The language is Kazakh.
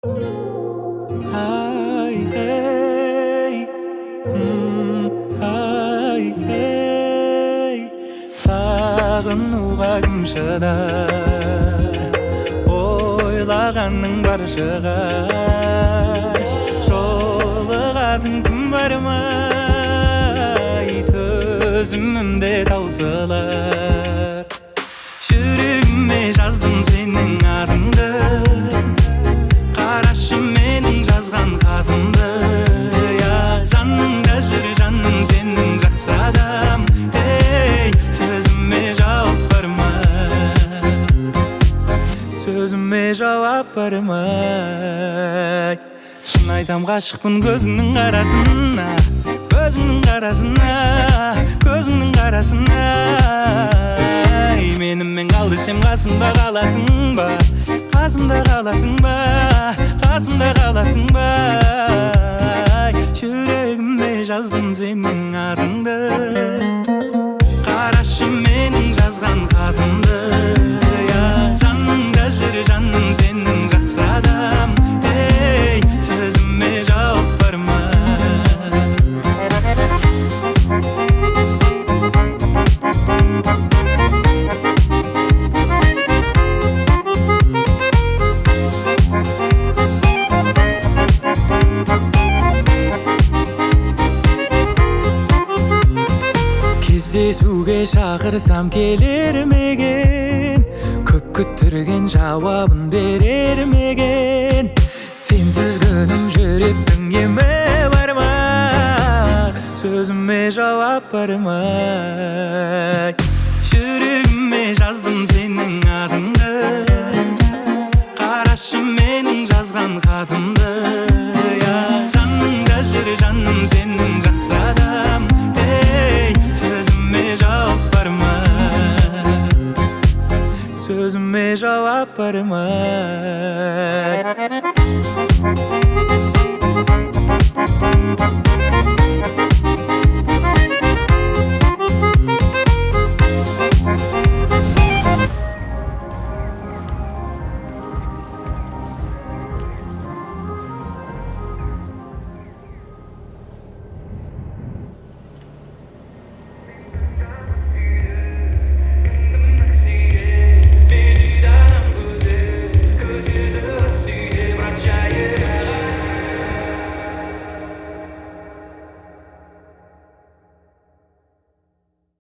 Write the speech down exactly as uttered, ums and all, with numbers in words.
Ay hey, hmm, ay hey, сағынуға кім шыдар, ойлағанның бар шығар, жолығатын кім бармай, төзімімде таусылар. Жүрегіме жаздым сенің атыңды, қарашы менің жазған хатымды. Я жаныңда жүр жаным сенің жақсы адам. Ей, сөзіме жауап бармай, сөзіме жауап бармай. Шын айтам ғашықпын көзіңнің қарасына, көзіңнің қарасына, көзіңнің қарасына. Менімен қал десем қасымда қаласың ба, қасымда қаласың ба, қасымда қаласың ба. Жүрегіме жаздым сенің атыңды, қарашы менің жазған хатымды. Я жаныңда жүр жаным сенің жақсы адам. Ей, сөзіме жауап бармай. Кездесуге шақырсам келер меген, көп күттірген жауабын берер меген. Сенсіз күнім жүректің емі барма, сөзіме жауап бармай. Жүрегіме жаздым сенің атыңды, қарашы менің жазған хатымды. Я жаныңда жүр жаным сенің жақсы адам. Ей, сөзіме жауап бармай, сөзіме жауап бармай.